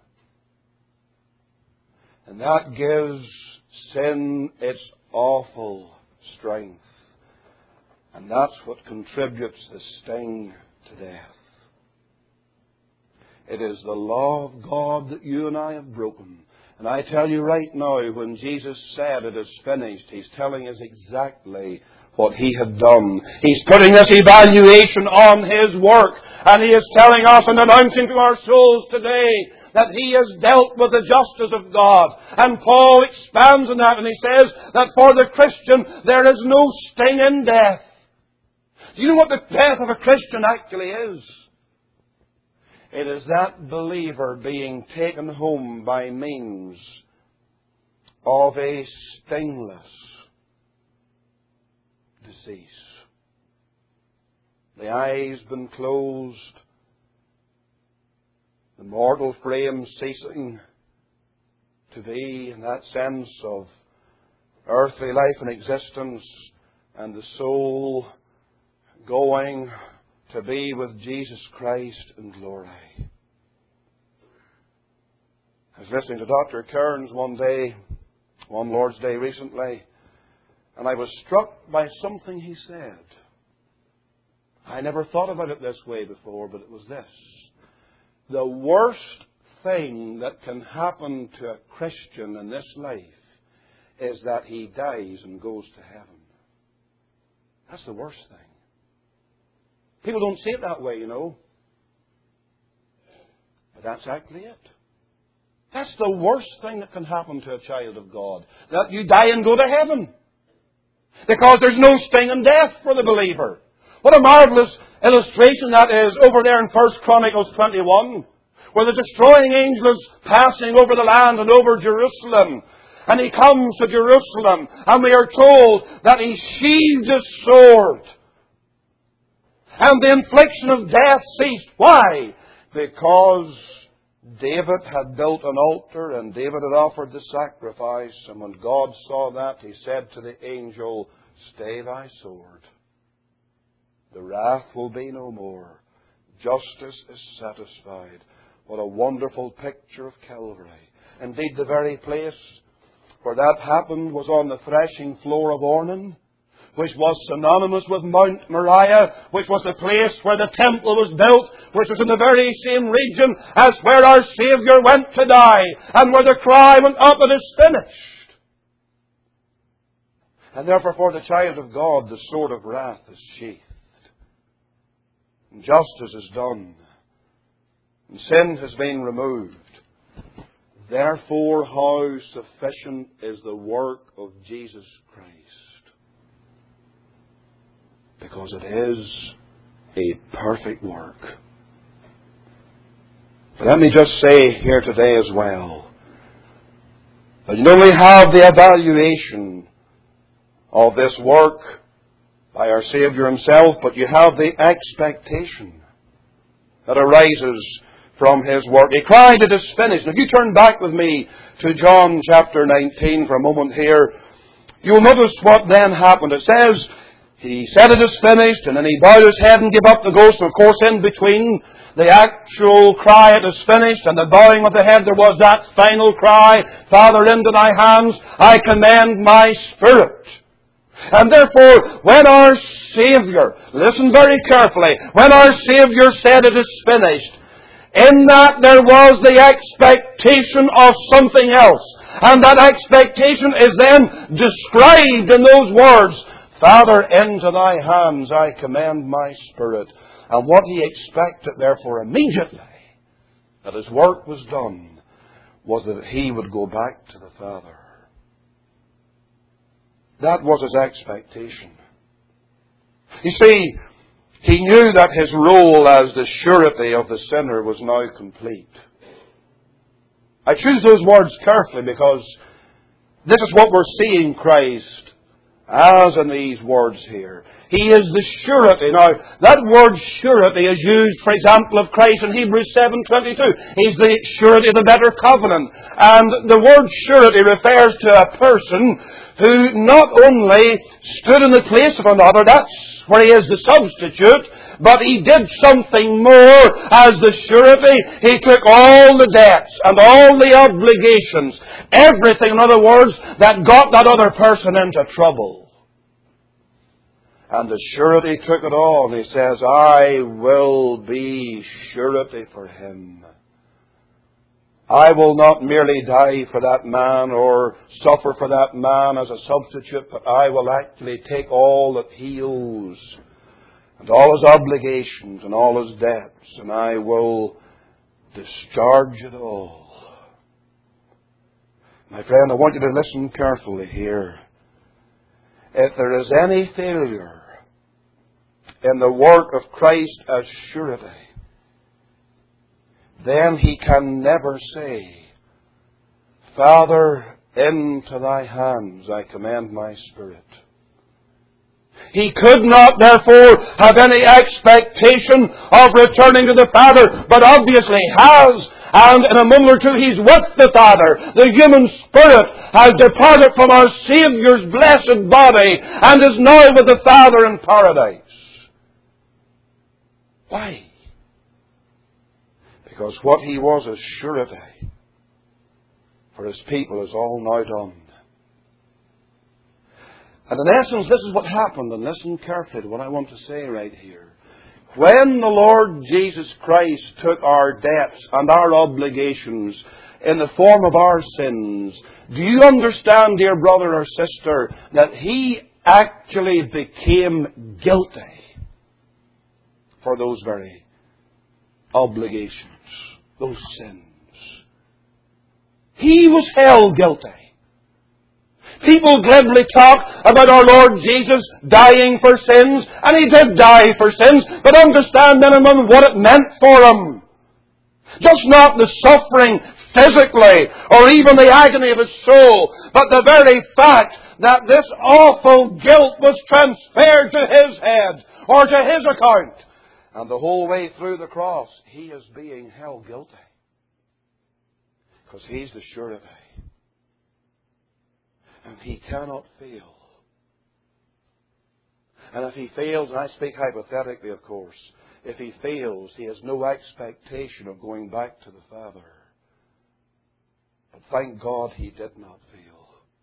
And that gives sin its awful strength. And that's what contributes the sting to death. It is the law of God that you and I have broken. And I tell you right now, when Jesus said it is finished, He's telling us exactly what He had done. He's putting this evaluation on His work. And He is telling us and announcing to our souls today that He has dealt with the justice of God. And Paul expands on that and he says that for the Christian there is no sting in death. Do you know what the death of a Christian actually is? It is that believer being taken home by means of a stingless decease. The eyes been closed, the mortal frame ceasing to be in that sense of earthly life and existence, and the soul going to be with Jesus Christ in glory. I was listening to Dr. Kearns one Lord's Day recently, and I was struck by something he said. I never thought about it this way before, but it was this. The worst thing that can happen to a Christian in this life is that he dies and goes to heaven. That's the worst thing. People don't see it that way, you know. But that's actually it. That's the worst thing that can happen to a child of God. That you die and go to heaven. Because there's no sting in death for the believer. What a marvelous illustration that is over there in 1 Chronicles 21, where the destroying angel is passing over the land and over Jerusalem. And he comes to Jerusalem, and we are told that he sheathed his sword. And the infliction of death ceased. Why? Because David had built an altar and David had offered the sacrifice. And when God saw that, He said to the angel, "Stay thy sword. The wrath will be no more. Justice is satisfied." What a wonderful picture of Calvary. Indeed, the very place where that happened was on the threshing floor of Ornan, which was synonymous with Mount Moriah, which was the place where the temple was built, which was in the very same region as where our Saviour went to die, and where the cry went up, "It is finished." And therefore for the child of God, the sword of wrath is sheathed. And justice is done. And sin has been removed. Therefore, how sufficient is the work of Jesus Christ? Because it is a perfect work. But let me just say here today as well, that you not only have the evaluation of this work by our Saviour Himself, but you have the expectation that arises from His work. He cried, "It is finished." And if you turn back with me to John chapter 19 for a moment here, you'll notice what then happened. It says, He said it is finished, and then He bowed His head and gave up the ghost. And of course, in between the actual cry, "It is finished," and the bowing of the head, there was that final cry, "Father, into Thy hands I commend my spirit." And therefore, when our Saviour, listen very carefully, when our Saviour said it is finished, in that there was the expectation of something else. And that expectation is then described in those words, "Father, into Thy hands I commend my spirit." And what He expected, therefore, immediately, that His work was done, was that He would go back to the Father. That was His expectation. You see, He knew that His role as the surety of the sinner was now complete. I choose those words carefully because this is what we're seeing Christ as in these words here. He is the surety. Now, that word surety is used, for example, of Christ in Hebrews 7:22. He's the surety of the better covenant. And the word surety refers to a person who not only stood in the place of another, that's where he is the substitute, but he did something more as the surety. He took all the debts and all the obligations, everything, in other words, that got that other person into trouble. And the surety took it all, and He says, "I will be surety for him." I will not merely die for that man or suffer for that man as a substitute, but I will actually take all that he owes and all his obligations and all his debts, and I will discharge it all. My friend, I want you to listen carefully here. If there is any failure in the work of Christ as surety, then he can never say, Father, into thy hands I commend my spirit. He could not, therefore, have any expectation of returning to the Father, but obviously has. And in a moment or two, he's with the Father. The human spirit has departed from our Saviour's blessed body and is now with the Father in paradise. Why? Because what he was as surety for his people is all now done. And in essence, this is what happened, and listen carefully to what I want to say right here. When the Lord Jesus Christ took our debts and our obligations in the form of our sins, do you understand, dear brother or sister, that he actually became guilty for those very obligations, those sins? He was held guilty. People glibly talk about our Lord Jesus dying for sins, and He did die for sins, but understand, men and women, what it meant for Him. Just not the suffering physically, or even the agony of His soul, but the very fact that this awful guilt was transferred to His head, or to His account. And the whole way through the cross, He is being held guilty. Because He's the surety. And He cannot fail. And if He fails, and I speak hypothetically, of course, if He fails, He has no expectation of going back to the Father. But thank God He did not fail.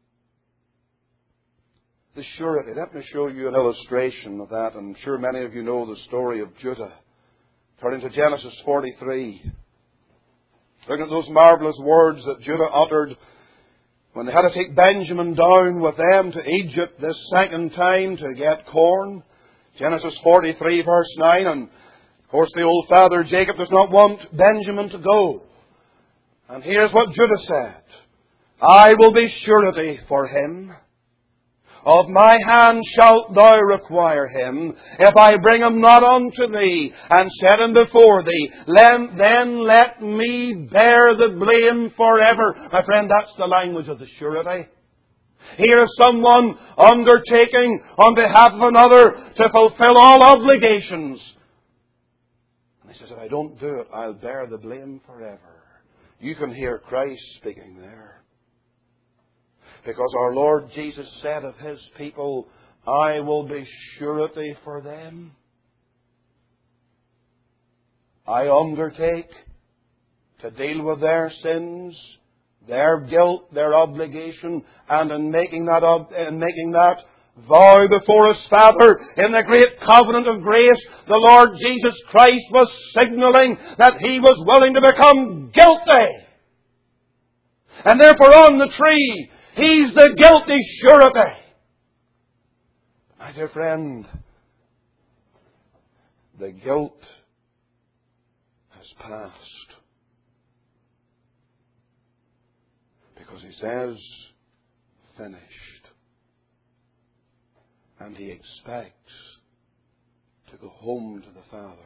The surety. Let me show you an illustration of that. I'm sure many of you know the story of Judah. Turning to Genesis 43. Look at those marvelous words that Judah uttered when they had to take Benjamin down with them to Egypt this second time to get corn. Genesis 43 verse 9. And of course the old father Jacob does not want Benjamin to go. And here's what Judah said. I will be surety for him. Of my hand shalt thou require him. If I bring him not unto thee, and set him before thee, then let me bear the blame forever. My friend, that's the language of the surety. Here is someone undertaking on behalf of another to fulfill all obligations. And he says, if I don't do it, I'll bear the blame forever. You can hear Christ speaking there. Because our Lord Jesus said of His people, I will be surety for them. I undertake to deal with their sins, their guilt, their obligation, and in making that vow before His Father in the great covenant of grace, the Lord Jesus Christ was signaling that He was willing to become guilty. And therefore on the tree, He's the guilty surety. My dear friend, the guilt has passed. Because He says, finished. And He expects to go home to the Father.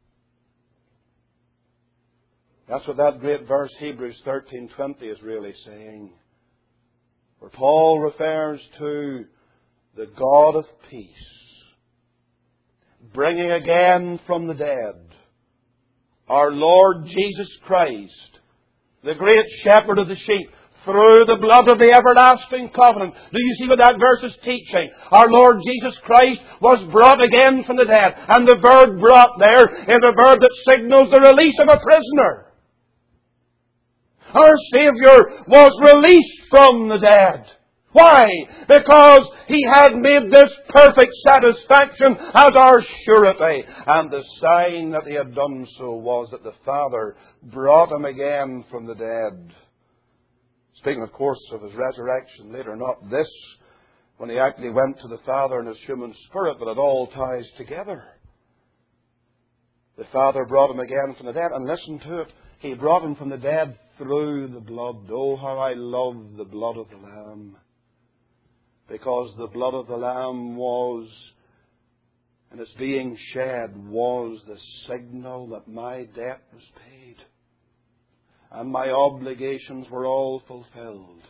That's what that great verse, Hebrews 13:20, is really saying. Where Paul refers to the God of peace, bringing again from the dead our Lord Jesus Christ, the great shepherd of the sheep, through the blood of the everlasting covenant. Do you see what that verse is teaching? Our Lord Jesus Christ was brought again from the dead. And the verb brought there is a verb that signals the release of a prisoner. Our Savior was released from the dead. Why? Because He had made this perfect satisfaction as our surety. And the sign that He had done so was that the Father brought Him again from the dead. Speaking, of course, of His resurrection later, not this, when He actually went to the Father in His human spirit, but it all ties together. The Father brought Him again from the dead, and listen to it. He brought Him from the dead through the blood. Oh, how I love the blood of the Lamb. Because the blood of the Lamb was, and its being shed, was the signal that my debt was paid. And my obligations were all fulfilled.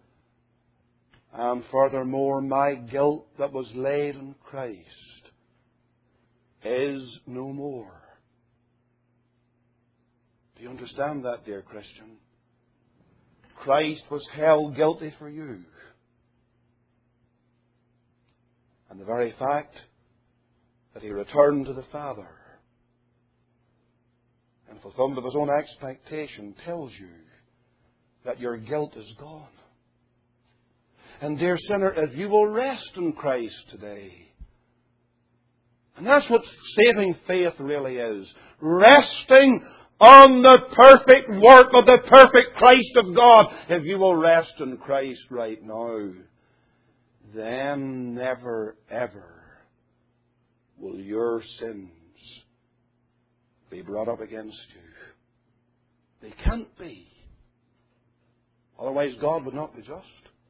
And furthermore, my guilt that was laid in Christ is no more. Do you understand that, dear Christian? Christ was held guilty for you. And the very fact that He returned to the Father in fulfillment of His own expectation tells you that your guilt is gone. And dear sinner, if you will rest in Christ today, and that's what saving faith really is, resting on the perfect work of the perfect Christ of God, if you will rest in Christ right now, then never, ever will your sins be brought up against you. They can't be. Otherwise God would not be just.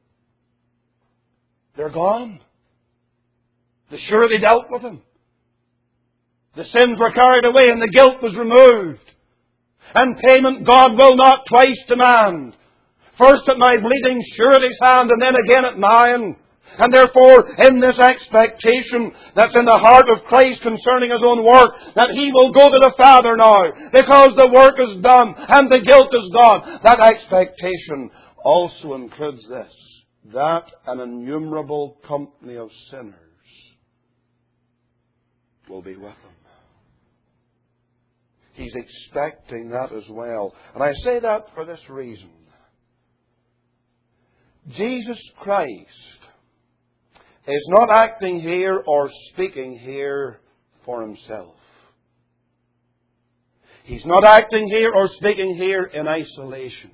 They're gone. The surety dealt with them. The sins were carried away and the guilt was removed. And payment God will not twice demand. First at my bleeding surety's hand and then again at mine. And therefore, in this expectation that's in the heart of Christ concerning His own work, that He will go to the Father now, because the work is done and the guilt is gone, that expectation also includes this, that an innumerable company of sinners will be with Him. He's expecting that as well. And I say that for this reason. Jesus Christ is not acting here or speaking here for Himself. He's not acting here or speaking here in isolation.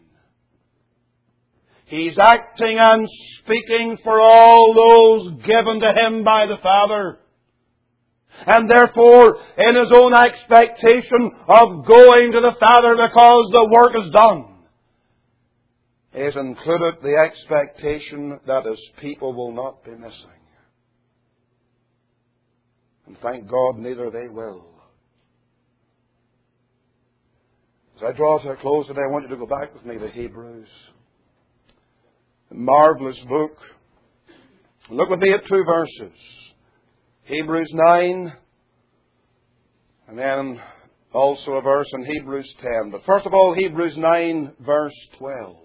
He's acting and speaking for all those given to Him by the Father. And therefore, in His own expectation of going to the Father because the work is done, is included the expectation that His people will not be missing. And thank God, neither they will. As I draw to a close today, I want you to go back with me to Hebrews. A marvelous book. Look with me at 2 verses. Hebrews 9, and then also a verse in Hebrews 10. But first of all, Hebrews 9, verse 12.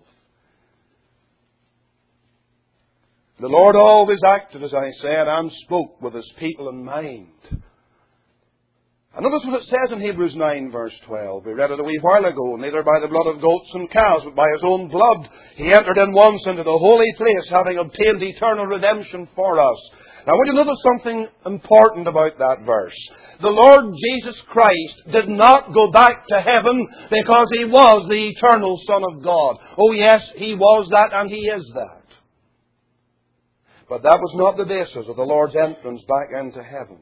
The Lord always acted, as I said, and spoke with His people in mind. And notice what it says in Hebrews 9, verse 12. We read it a wee while ago. Neither by the blood of goats and calves, but by His own blood, He entered in once into the holy place, having obtained eternal redemption for us. Now, I want you to notice something important about that verse. The Lord Jesus Christ did not go back to heaven because He was the eternal Son of God. Oh yes, He was that and He is that. But that was not the basis of the Lord's entrance back into heaven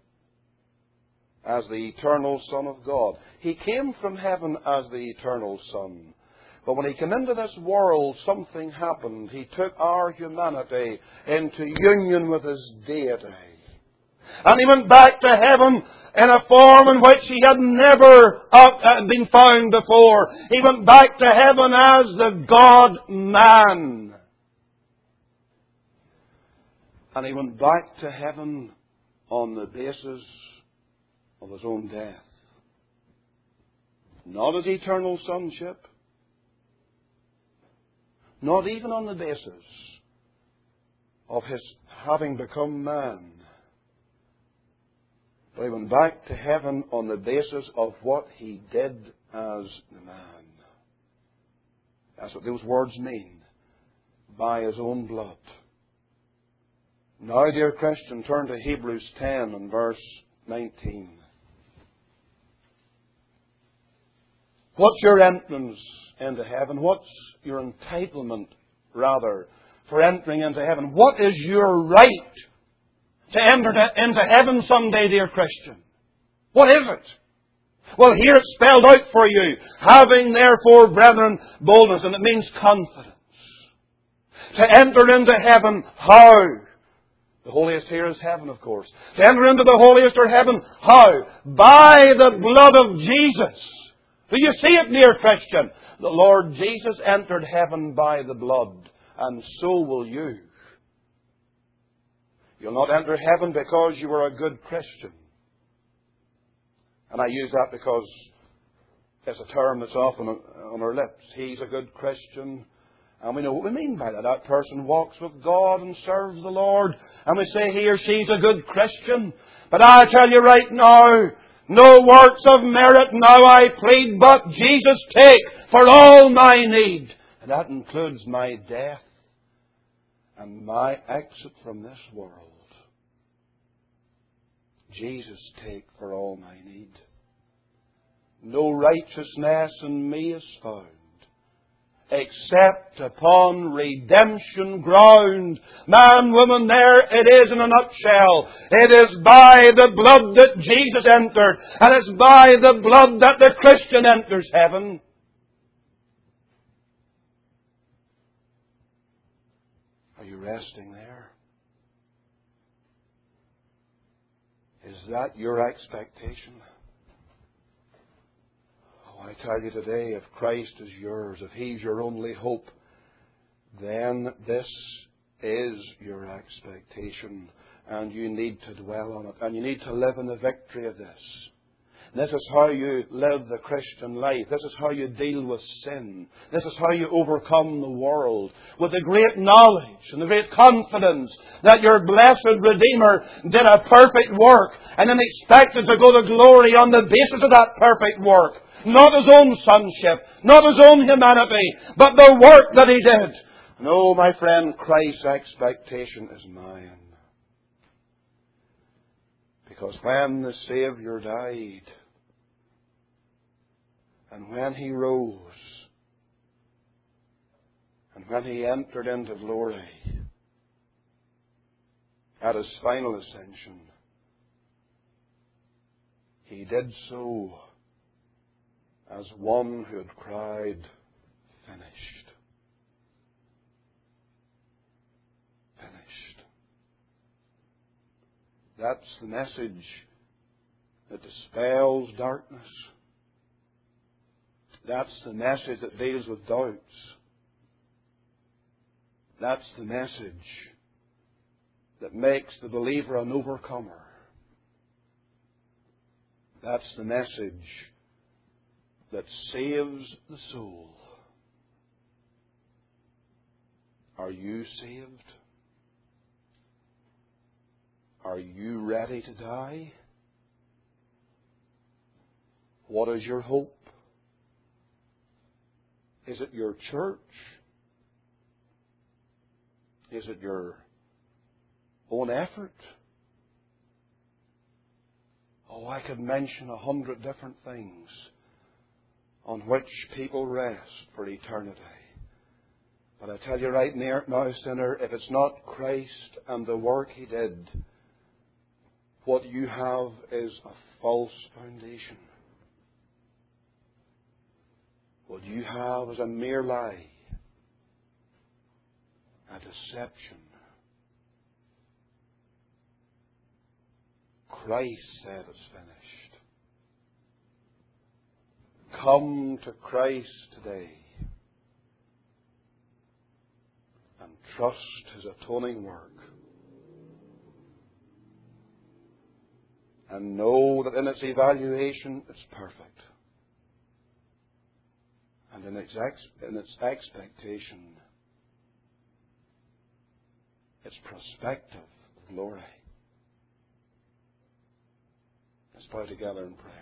as the eternal Son of God. He came from heaven as the eternal Son. But when He came into this world, something happened. He took our humanity into union with His deity. And He went back to heaven in a form in which He had never been found before. He went back to heaven as the God-man. And He went back to heaven on the basis of His own death. Not His eternal sonship. Not even on the basis of His having become man. But He went back to heaven on the basis of what He did as the man. That's what those words mean. By His own blood. Now, dear Christian, turn to Hebrews 10 and verse 19. What's your entrance into heaven? What's your entitlement, rather, for entering into heaven? What is your right to enter into heaven someday, dear Christian? What is it? Well, here it's spelled out for you. Having therefore, brethren, boldness, and it means confidence. To enter into heaven, how? The holiest here is heaven, of course. To enter into the holiest or heaven, how? By the blood of Jesus. Do you see it, dear Christian? The Lord Jesus entered heaven by the blood, and so will you. You'll not enter heaven because you were a good Christian. And I use that because it's a term that's often on our lips. He's a good Christian. And we know what we mean by that. That person walks with God and serves the Lord. And we say he or she's a good Christian. But I tell you right now, no works of merit now I plead, but Jesus take for all my need. And that includes my death and my exit from this world. Jesus take for all my need. No righteousness in me is found, except upon redemption ground. Man, woman, there it is in a nutshell. It is by the blood that Jesus entered, and it's by the blood that the Christian enters heaven. Are you resting there? Is that your expectation? I tell you today, if Christ is yours, if He's your only hope, then this is your expectation. And you need to dwell on it. And you need to live in the victory of this. This is how you live the Christian life. This is how you deal with sin. This is how you overcome the world. With the great knowledge and the great confidence that your blessed Redeemer did a perfect work and then expected to go to glory on the basis of that perfect work. Not His own sonship, not His own humanity, but the work that He did. No, my friend, Christ's expectation is mine. Because when the Saviour died, and when He rose, and when He entered into glory, at His final ascension, He did so as one who had cried, finished. Finished. That's the message that dispels darkness. That's the message that deals with doubts. That's the message that makes the believer an overcomer. That's the message that saves the soul. Are you saved? Are you ready to die? What is your hope? Is it your church? Is it your own effort? Oh, I could mention 100 different things on which people rest for eternity. But I tell you right now, sinner, if it's not Christ and the work He did, what you have is a false foundation. What you have is a mere lie, a deception. Christ said it's finished. Come to Christ today and trust His atoning work. And know that in its evaluation it's perfect. And in its expectation it's prospective of glory. Let's bow together in prayer.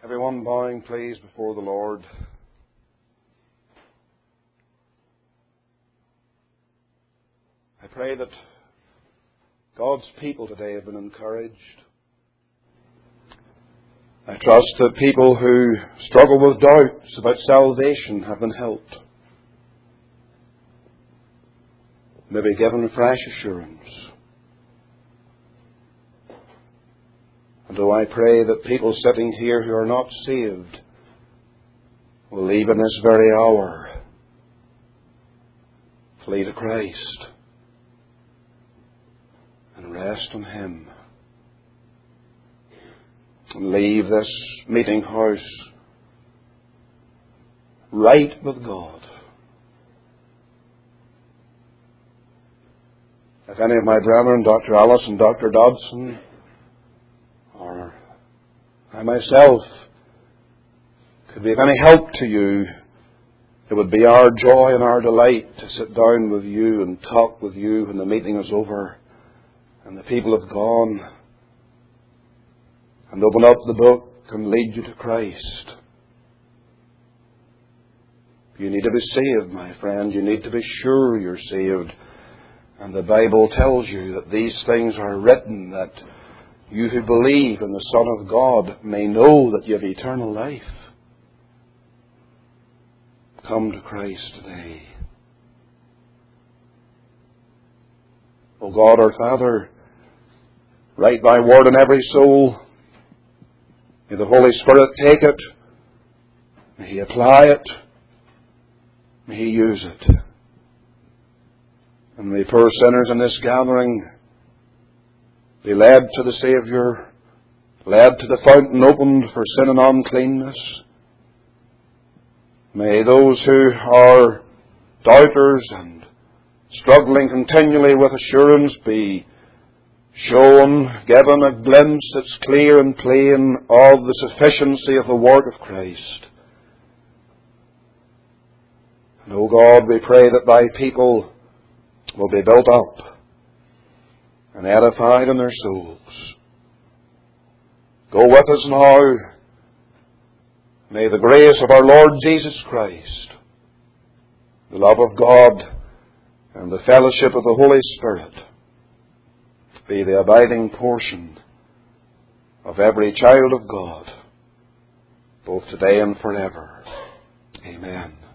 Everyone bowing, please, before the Lord. I pray that God's people today have been encouraged. I trust that people who struggle with doubts about salvation have been helped. May be given fresh assurance. And do I pray that people sitting here who are not saved will leave in this very hour, flee to Christ and rest on Him, and leave this meeting house right with God. If any of my brethren, Dr. Ellis and Dr. Dodson, or I myself, could be of any help to you, it would be our joy and our delight to sit down with you and talk with you when the meeting is over and the people have gone, and open up the book and lead you to Christ. You need to be saved, my friend. You need to be sure you're saved. And the Bible tells you that these things are written that you who believe in the Son of God may know that you have eternal life. Come to Christ today. O God our Father, write Thy word in every soul. May the Holy Spirit take it. May He apply it. May He use it. And may poor sinners in this gathering be led to the Saviour, led to the fountain opened for sin and uncleanness. May those who are doubters and struggling continually with assurance be shown, given a glimpse that's clear and plain of the sufficiency of the work of Christ. And, O God, we pray that Thy people will be built up and edified in their souls. Go with us now. May the grace of our Lord Jesus Christ, the love of God, and the fellowship of the Holy Spirit be the abiding portion of every child of God, both today and forever. Amen.